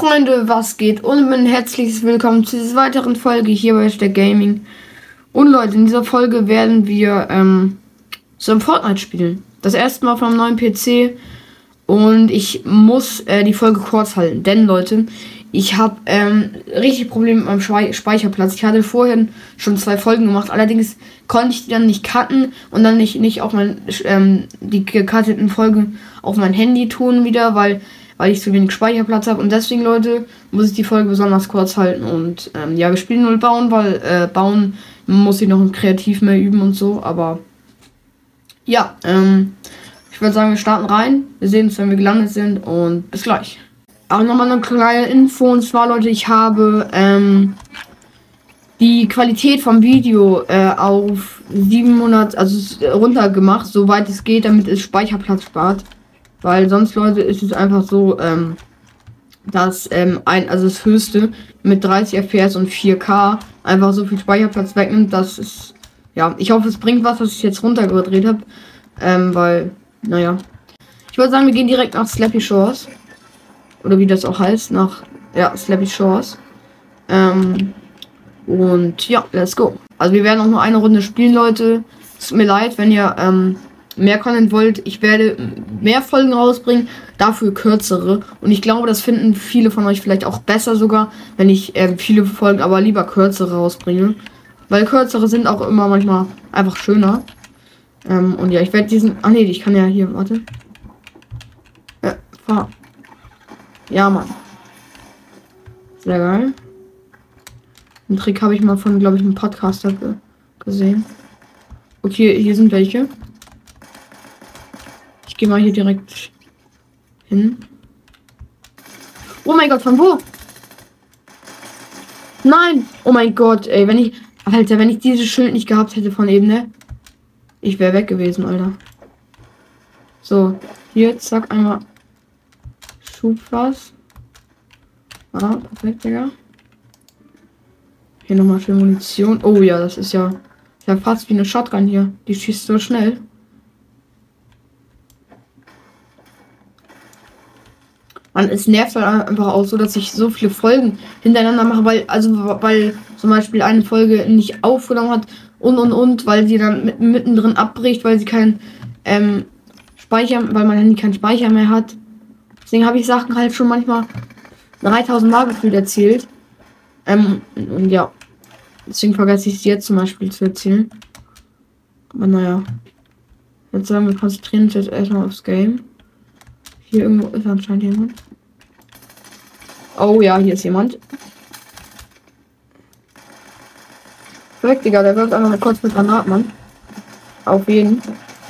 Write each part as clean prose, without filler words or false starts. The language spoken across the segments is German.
Freunde, was geht? Und ein herzliches Willkommen zu dieser weiteren Folge hier bei Stack Gaming. Und Leute, in dieser Folge werden wir so ein Fortnite spielen. Das erste Mal auf einem neuen PC. Und ich muss die Folge kurz halten. Denn Leute, ich habe richtig Probleme mit meinem Speicherplatz. Ich hatte vorhin schon 2 Folgen gemacht. Allerdings konnte ich die dann nicht cutten und dann nicht auf die gecutteten Folgen auf mein Handy tun wieder, weil ich zu wenig Speicherplatz habe. Und deswegen, Leute, muss ich die Folge besonders kurz halten. Und ja, wir spielen nur bauen, weil bauen muss ich noch kreativ mehr üben und so. Aber ja, ich würde sagen, wir starten rein. Wir sehen uns, wenn wir gelandet sind. Und bis gleich. Auch nochmal eine kleine Info. Und zwar, Leute, ich habe die Qualität vom Video auf 700, also runtergemacht, soweit es geht, damit es Speicherplatz spart. Weil sonst, Leute, ist es einfach so, dass also das höchste mit 30 FPS und 4K einfach so viel Speicherplatz wegnimmt, dass es, ja, ich hoffe, es bringt was, dass ich jetzt runtergedreht habe, weil, naja. Ich würde sagen, wir gehen direkt nach Slappy Shores. Oder wie das auch heißt, ja, Slappy Shores. Und ja, let's go. Also wir werden auch nur eine Runde spielen, Leute. Es tut mir leid, wenn ihr mehr Content wollt. Ich werde mehr Folgen rausbringen, dafür kürzere. Und ich glaube, das finden viele von euch vielleicht auch besser sogar, wenn ich viele Folgen, aber lieber kürzere rausbringe. Weil kürzere sind auch immer manchmal einfach schöner. Und ja, ich werde diesen... Ach nee, ich kann ja hier, warte. Fahr. Ja, Mann. Sehr geil. Den Trick habe ich mal von, glaube ich, einem Podcaster gesehen. Okay, hier sind welche. Ich gehe mal hier direkt hin. Oh mein Gott, von wo? Nein! Oh mein Gott, ey, wenn ich dieses Schild nicht gehabt hätte von eben, ne? Ich wäre weg gewesen, Alter. So, hier, zack, einmal Schubfass. Ah, perfekt, Digga. Hier nochmal für Munition. Oh ja, das ist ja fast wie eine Shotgun hier. Die schießt so schnell. Man, es nervt halt einfach auch so, dass ich so viele Folgen hintereinander mache, weil zum Beispiel eine Folge nicht aufgenommen hat und, weil sie dann mittendrin abbricht, weil sie keinen Speicher, weil mein Handy keinen Speicher mehr hat. Deswegen habe ich Sachen halt schon manchmal 3000 Mal gefühlt erzählt. Und ja. Deswegen vergesse ich es jetzt zum Beispiel zu erzählen. Aber naja. Jetzt sagen wir konzentrieren uns jetzt erstmal aufs Game. Hier irgendwo ist anscheinend jemand. Oh ja, hier ist jemand. Perfekt, Digga, der wirft einfach mal kurz mit Granaten, Mann. Auf jeden.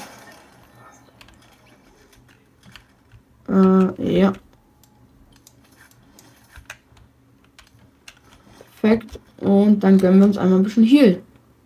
Ja. Perfekt. Und dann gönnen wir uns einmal ein bisschen Heal.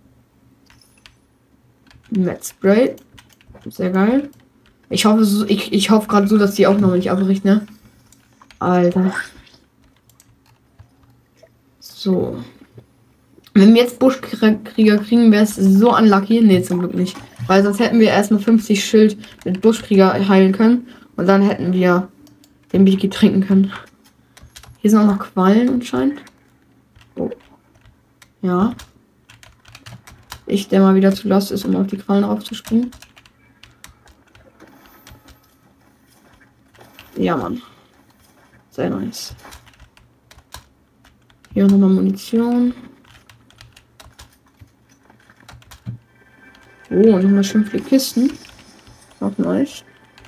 Met Spray. Sehr geil. Ich hoffe, ich hoffe gerade so, dass die Aufnahme nicht abbricht, ne? Alter. So. Wenn wir jetzt Buschkrieger kriegen, wäre es so unlucky. Ne, zum Glück nicht. Weil sonst hätten wir erstmal 50 Schild mit Buschkrieger heilen können. Und dann hätten wir den Biki trinken können. Hier sind auch noch Quallen anscheinend. Oh. Ja. Der mal wieder zu lost ist, um auf die Quallen raufzuspringen. Ja, Mann. Sehr nice. Hier nochmal Munition. Oh, nochmal schön viele Kisten. Auch nice.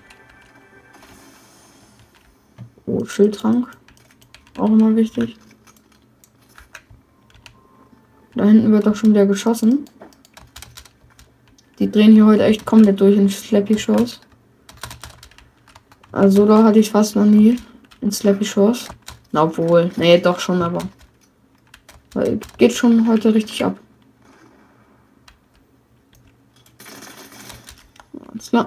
Oh, Schildtrank. Auch immer wichtig. Da hinten wird doch schon wieder geschossen. Die drehen hier heute echt komplett durch in Slappy Shores. Also da hatte ich fast noch nie in Slappy Shores. Na, obwohl, nee, doch schon, aber geht schon heute richtig ab. Alles klar.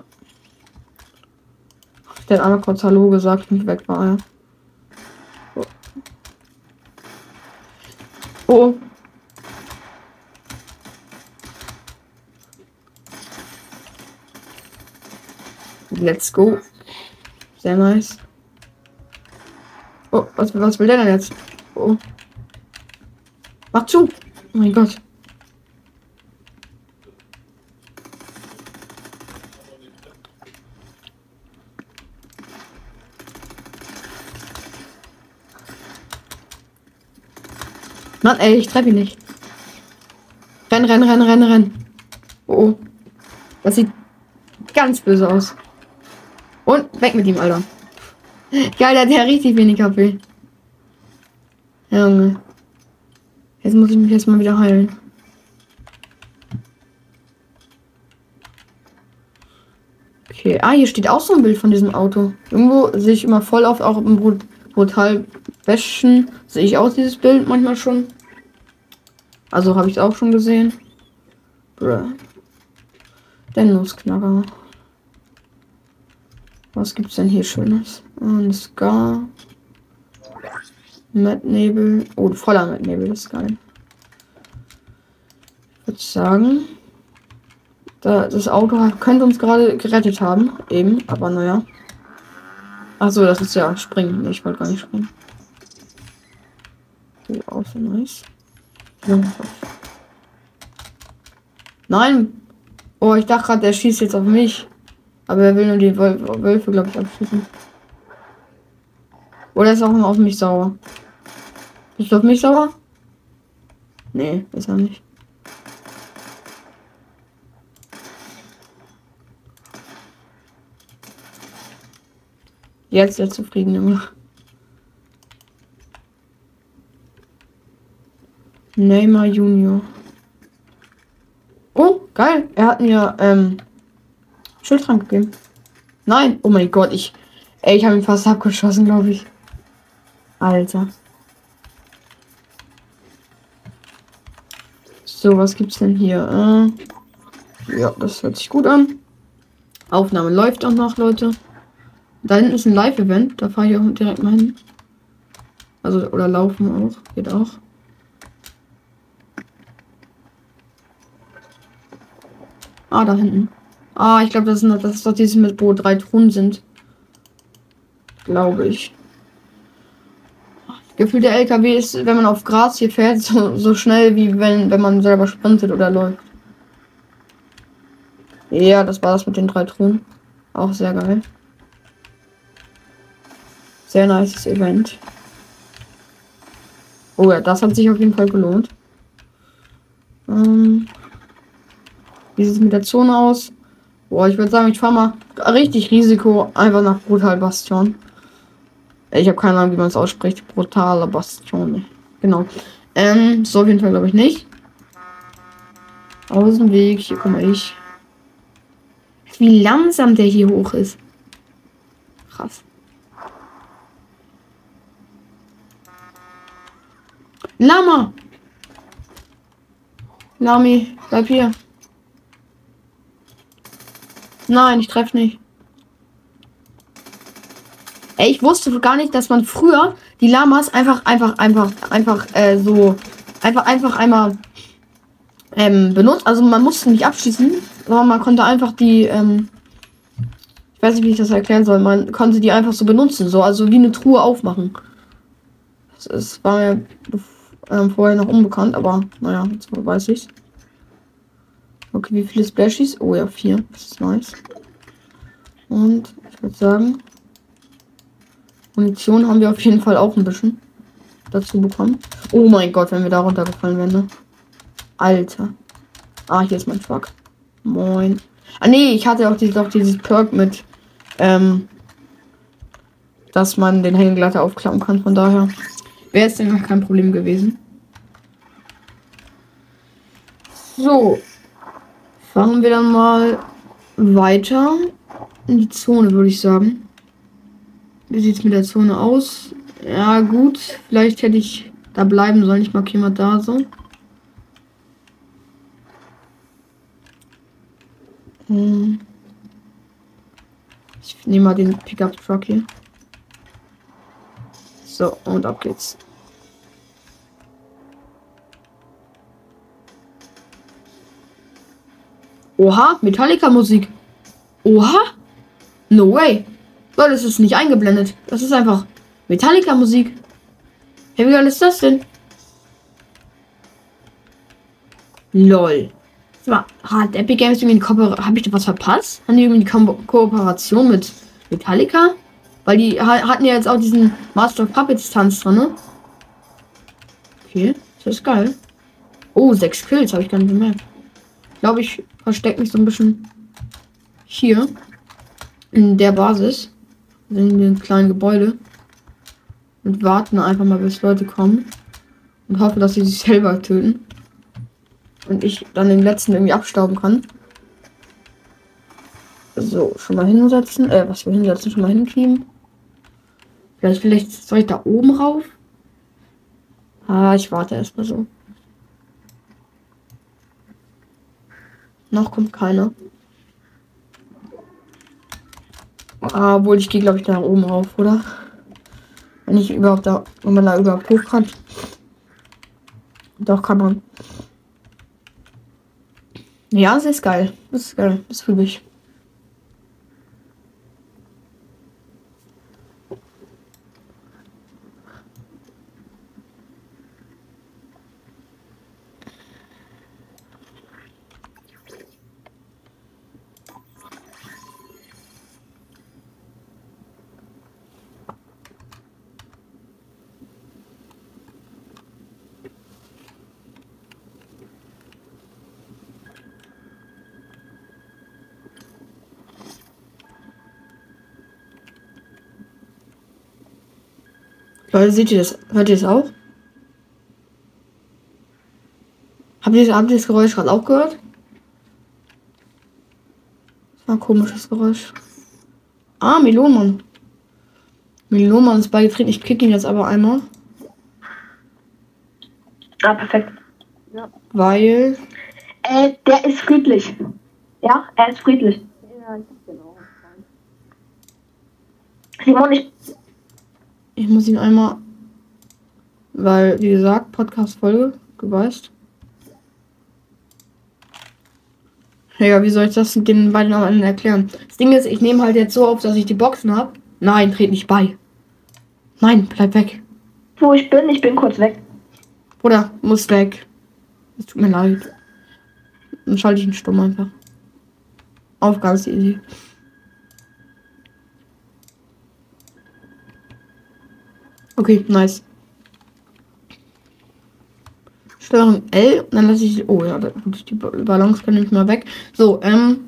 Der hat einmal kurz Hallo gesagt und weg war er. Oh. Oh. Let's go. Sehr nice. Oh, was will der denn jetzt? Oh. Mach zu. Oh mein Gott. Mann, ey, ich treffe ihn nicht. Renn. Oh. Das sieht ganz böse aus. Und weg mit ihm, Alter. Geil, der hat ja richtig wenig KP. Junge. Jetzt muss ich mich erstmal wieder heilen. Okay, hier steht auch so ein Bild von diesem Auto. Irgendwo sehe ich immer voll oft, auch im Brutal Wäschen, sehe ich auch dieses Bild manchmal schon. Also habe ich es auch schon gesehen. Bruh. Der Nussknacker. Was gibt's denn hier Schönes? Ein Scar. Mettnebel. Oh, voller Mettnebel, das ist geil. Ich würde sagen, das Auto könnte uns gerade gerettet haben. Eben, aber naja. Achso, das ist ja springen. Nee, ich wollte gar nicht springen. Oh, auch so nice. Nein! Oh, ich dachte gerade, der schießt jetzt auf mich. Aber er will nur die Wölfe, glaube ich, abschießen. Oder ist auch noch auf mich sauer? Bist du auf mich sauer? Nee, ist er nicht. Jetzt der zufrieden immer. Neymar Junior. Oh, geil. Er hat mir Schildtrank gegeben. Nein. Oh mein Gott, ich habe ihn fast abgeschossen, glaube ich. Alter. So, was gibt's denn hier? Ja, das hört sich gut an. Aufnahme läuft auch noch, Leute. Da hinten ist ein Live-Event. Da fahre ich auch direkt mal hin. Also, oder laufen auch. Geht auch. Da hinten. Ich glaube, das ist doch dieses mit, wo 3 Truhen sind. Glaube ich. Gefühl der LKW ist, wenn man auf Gras hier fährt, so schnell wie wenn man selber sprintet oder läuft. Ja, das war das mit den 3 Truhen. Auch sehr geil. Sehr nice Event. Oh ja, das hat sich auf jeden Fall gelohnt. Wie sieht es mit der Zone aus? Boah, ich würde sagen, ich fahre mal richtig Risiko einfach nach Brutal Bastion. Ich habe keine Ahnung, wie man es ausspricht. Brutale Bastion. Genau. So auf jeden Fall glaube ich nicht. Außenweg, hier komme ich. Wie langsam der hier hoch ist. Krass. Lama! Lami, bleib hier. Nein, ich treffe nicht. Ey, ich wusste gar nicht, dass man früher die Lamas einfach einmal benutzt. Also man musste nicht abschießen, sondern man konnte einfach die, ich weiß nicht, wie ich das erklären soll, man konnte die einfach so benutzen, so, also wie eine Truhe aufmachen. Das war mir vorher noch unbekannt, aber naja, jetzt weiß ich's. Okay, wie viele Splashies? Oh ja, 4. Das ist nice. Und ich würde sagen, Munition haben wir auf jeden Fall auch ein bisschen dazu bekommen. Oh mein Gott, wenn wir da runtergefallen wären, ne? Alter. Hier ist mein Truck. Moin. Nee, ich hatte auch dieses Perk mit, dass man den Hängegleiter aufklappen kann. Von daher wäre es denn noch kein Problem gewesen. So. Fahren wir dann mal weiter in die Zone, würde ich sagen. Wie sieht es mit der Zone aus? Ja, gut. Vielleicht hätte ich da bleiben sollen. Ich markiere mal da so. Ich nehme mal den Pickup Truck hier. So, und ab geht's. Oha, Metallica-Musik. Oha. No way. Leute, das ist nicht eingeblendet. Das ist einfach Metallica-Musik. Hey, wie geil ist das denn? LOL. Hat Epic Games irgendwie habe ich da was verpasst? Haben die irgendwie eine Kooperation mit Metallica? Weil die hatten ja jetzt auch diesen Master of Puppets Tanz drin, ne? Okay, das ist geil. Oh, 6 Kills, habe ich gar nicht gemerkt. Ich glaube, ich verstecke mich so ein bisschen hier in der Basis, in dem kleinen Gebäude und warten einfach mal, bis Leute kommen und hoffe, dass sie sich selber töten und ich dann den letzten irgendwie abstauben kann. So, schon mal hinsetzen. Was für hinsetzen? Schon mal hinkriegen. Vielleicht soll ich da oben rauf? Ah, ich warte erstmal so. Noch kommt keiner. Ah, obwohl ich gehe, glaube ich, nach oben rauf, oder? Wenn ich überhaupt da, wenn man da überhaupt hoch kann. Doch, kann man. Ja, das ist geil. Das ist geil. Das fühle ich. Leute, seht ihr das? Hört ihr das auch? Habt ihr das Geräusch gerade auch gehört? Das war ein komisches Geräusch. Ah, Melonmann. Melonmann ist beigetreten. Ich kicke ihn jetzt aber einmal. Ah, perfekt. Ja. Weil. Der ist friedlich. Ja, er ist friedlich. Ja, ich hab den auch. Simon, Ich muss ihn einmal. Weil, wie gesagt, Podcast-Folge. Du weißt. Ja, wie soll ich das den beiden anderen erklären? Das Ding ist, ich nehme halt jetzt so auf, dass ich die Boxen habe. Nein, tret nicht bei. Nein, bleib weg. wo ich bin kurz weg. Bruder, muss weg. Es tut mir leid. Dann schalte ich ihn stumm einfach. Auf ganz easy. Okay, nice. Steuerung L und dann lasse ich. Oh ja, gut, die Balance kann ich mal weg. So,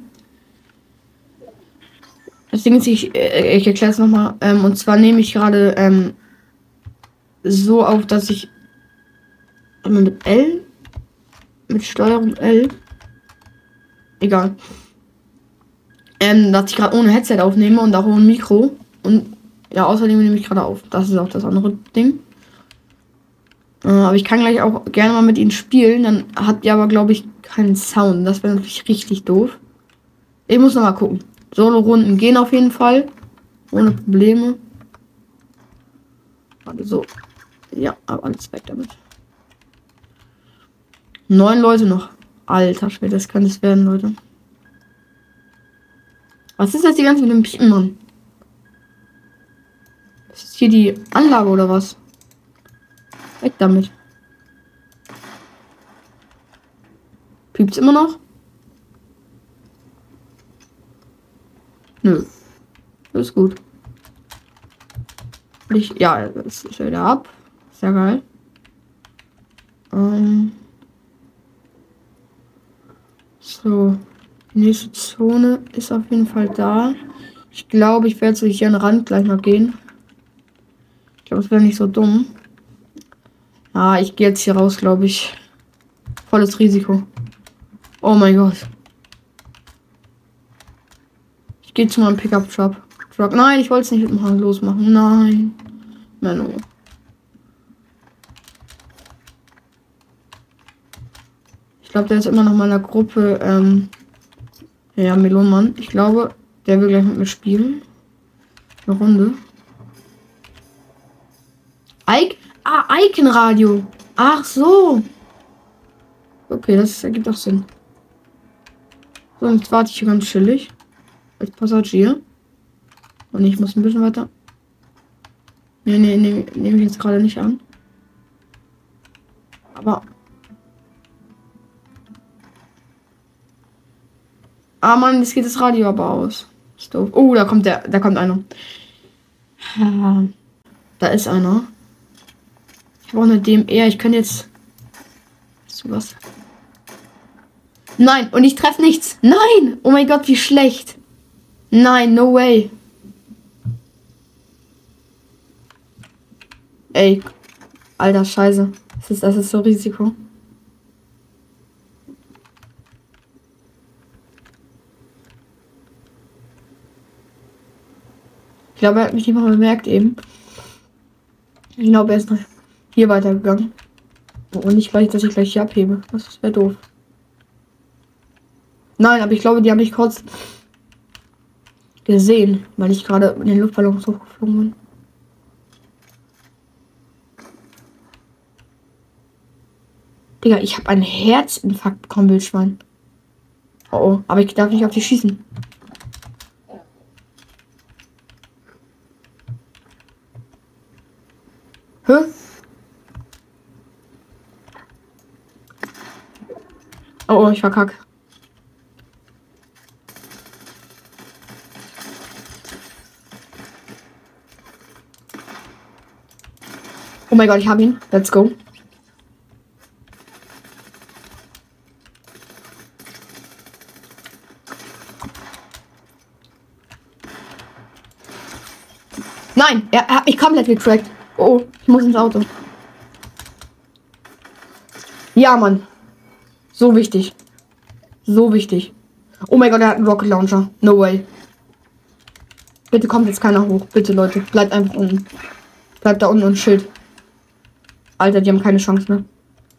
das Ding ist, ich erkläre es nochmal. Und zwar nehme ich gerade so auf, dass ich mit L, mit Steuerung L, egal, dass ich gerade ohne Headset aufnehme und auch ohne Mikro. Und ja, außerdem nehme ich gerade auf. Das ist auch das andere Ding. Aber ich kann gleich auch gerne mal mit ihnen spielen. Dann habt ihr aber, glaube ich, keinen Sound. Das wäre natürlich richtig doof. Ich muss noch mal gucken. Solo-Runden gehen auf jeden Fall. Ohne Probleme. Warte, so. Ja, aber alles weg damit. 9 Leute noch. Alter Schwede, das kann es werden, Leute. Was ist jetzt die ganze mit dem Piepen, Mann? Ist das hier die Anlage oder was? Weg damit. Piept's immer noch? Nö. Das ist gut. Ja, das ist wieder ab. Sehr geil. So. Die nächste Zone ist auf jeden Fall da. Ich glaube, ich werde so hier an den Rand gleich mal gehen. Ich glaube, es wäre nicht so dumm. Ah, ich gehe jetzt hier raus, glaube ich. Volles Risiko. Oh mein Gott. Ich gehe zu meinem Pickup-Truck. Nein, ich wollte es nicht mit dem Hang losmachen. Nein. Menno. Ich glaube, der ist immer noch in meiner Gruppe. Ja, Melonmann. Ich glaube, der will gleich mit mir spielen. Eine Runde. Icon-Radio. Ach so. Okay, das ergibt auch Sinn. So, jetzt warte ich hier ganz chillig. Als Passagier. Und ich muss ein bisschen weiter. Nee, nehme ich jetzt gerade nicht an. Aber. Ah Mann, jetzt geht das Radio aber aus. Ist doof. Oh, da kommt einer. Da ist einer. Ich brauche eine DMR. Ich kann jetzt. Sowas. Nein, und ich treffe nichts. Nein! Oh mein Gott, wie schlecht. Nein, no way. Ey. Alter, scheiße. Das ist so Risiko. Ich glaube, er hat mich nicht mal bemerkt eben. Ich glaube, er ist noch hier weitergegangen. Und nicht gleich, dass ich gleich hier abhebe. Das wäre doof. Nein, aber ich glaube, die habe ich kurz gesehen, weil ich gerade in den Luftballon hochgeflogen bin. Digga, ich habe einen Herzinfarkt bekommen, Wildschwein. Oh, oh, aber ich darf nicht auf die schießen. Hä? Oh, oh, ich verkack. Oh mein Gott, ich habe ihn. Let's go. Nein, er hat mich komplett getrackt. Oh, ich muss ins Auto. Ja, Mann. So wichtig. So wichtig. Oh mein Gott, er hat einen Rocket Launcher. No way. Bitte kommt jetzt keiner hoch. Bitte, Leute. Bleibt einfach unten. Bleibt da unten und Schild. Alter, die haben keine Chance mehr.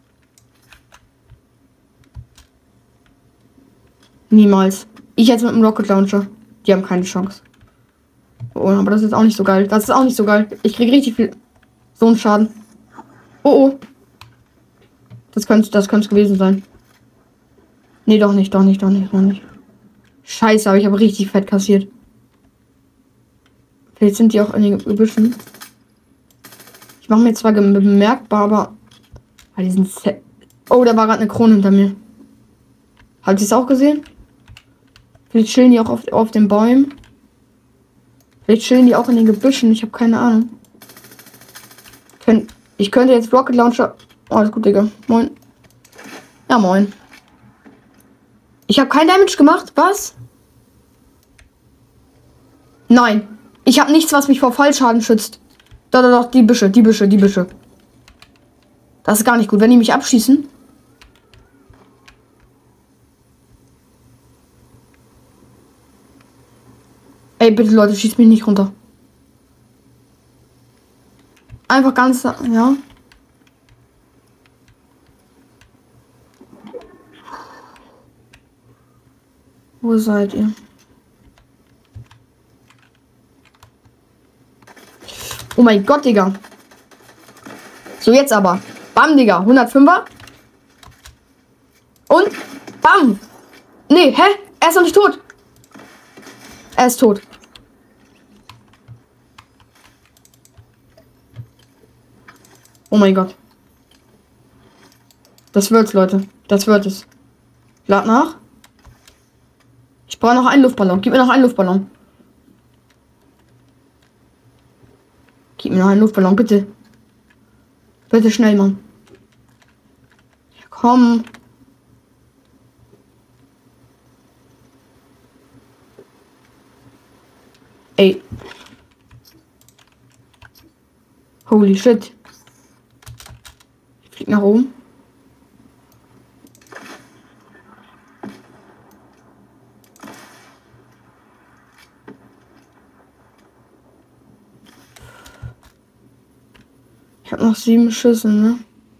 Niemals. Ich jetzt mit dem Rocket Launcher. Die haben keine Chance. Oh, aber das ist auch nicht so geil. Das ist auch nicht so geil. Ich kriege richtig viel. So einen Schaden. Oh, oh. Das könnte gewesen sein. Nee, doch nicht. Scheiße, aber ich habe richtig fett kassiert. Vielleicht sind die auch in den Gebüschen. Ich mache mir zwar bemerkbar, aber. Die sind oh, da war gerade eine Krone hinter mir. Habt ihr es auch gesehen? Vielleicht chillen die auch auf den Bäumen. Vielleicht chillen die auch in den Gebüschen. Ich habe keine Ahnung. Ich könnte jetzt Rocket Launcher. Oh, alles gut, Digga. Moin. Ja, moin. Ich habe kein Damage gemacht. Was? Nein. Ich habe nichts, was mich vor Fallschaden schützt. Doch, die Büsche. Das ist gar nicht gut, wenn die mich abschießen. Ey, bitte Leute, schießt mich nicht runter. Einfach ganz, ja. Wo seid ihr? Oh mein Gott, Digga. So, jetzt aber. Bam, Digga. 105er. Und bam. Nee, hä? Er ist noch nicht tot. Er ist tot. Oh mein Gott. Das wird's, Leute. Das wird es. Lad nach. Ich brauche noch einen Luftballon. Gib mir noch einen Luftballon. Gib mir noch einen Luftballon, bitte. Bitte schnell, Mann. Ja, komm. Ey. Holy shit. Ich flieg nach oben. Ich habe noch 7 Schüsse, ne?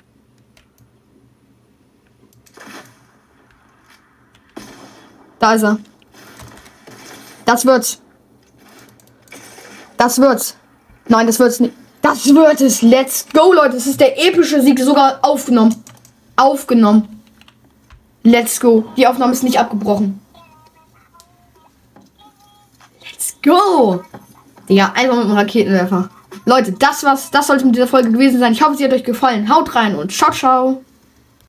Da ist er. Das wird's. Das wird's. Nein, das wird's nicht. Das wird es. Let's go, Leute. Das ist der epische Sieg. Sogar aufgenommen. Aufgenommen. Let's go. Die Aufnahme ist nicht abgebrochen. Let's go. Digga, einfach mit dem Raketenwerfer. Leute, das sollte mit dieser Folge gewesen sein. Ich hoffe, sie hat euch gefallen. Haut rein und ciao, ciao.